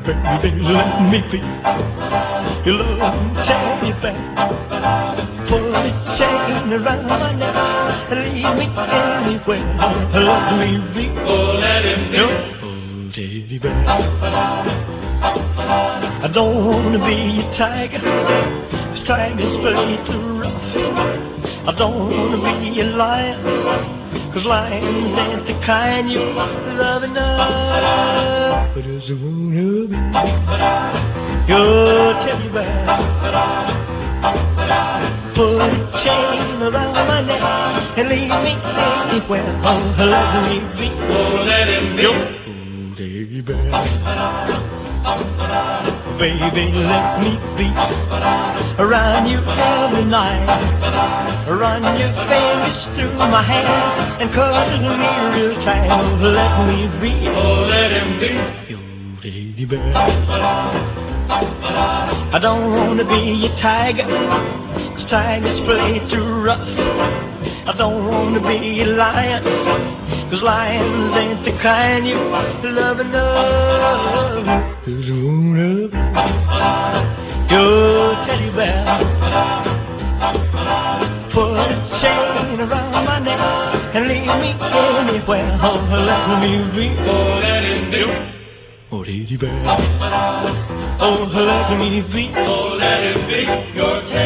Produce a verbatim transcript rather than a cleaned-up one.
Baby, let me be your love teddy bear. Put a chain around my neck and leave me anywhere. Let me be, oh, let him be your teddy bear. I don't wanna be a tiger, this tiger's play too rough. I don't wanna be a lion, cause lions ain't the kind you love enough. But I just wanna be your teddy bear. Put a chain around my neck and leave me anywhere. Oh, let me be, oh, let him be your teddy bear. Baby, let me be around you every night. Run your fingers through my hair and cuddle me real tight. Oh, let me be, oh, let him be your teddy bear. I don't wanna be a tiger, cause tigers play too rough. I don't wanna be a lion, cause lions ain't the kind you love enough. Just wanna be your teddy bear. Put a chain around my neck and leave me anywhere. Oh, let me be, oh, let him be oh, teddy bear. Oh, let me be, oh, let him be your teddy bear.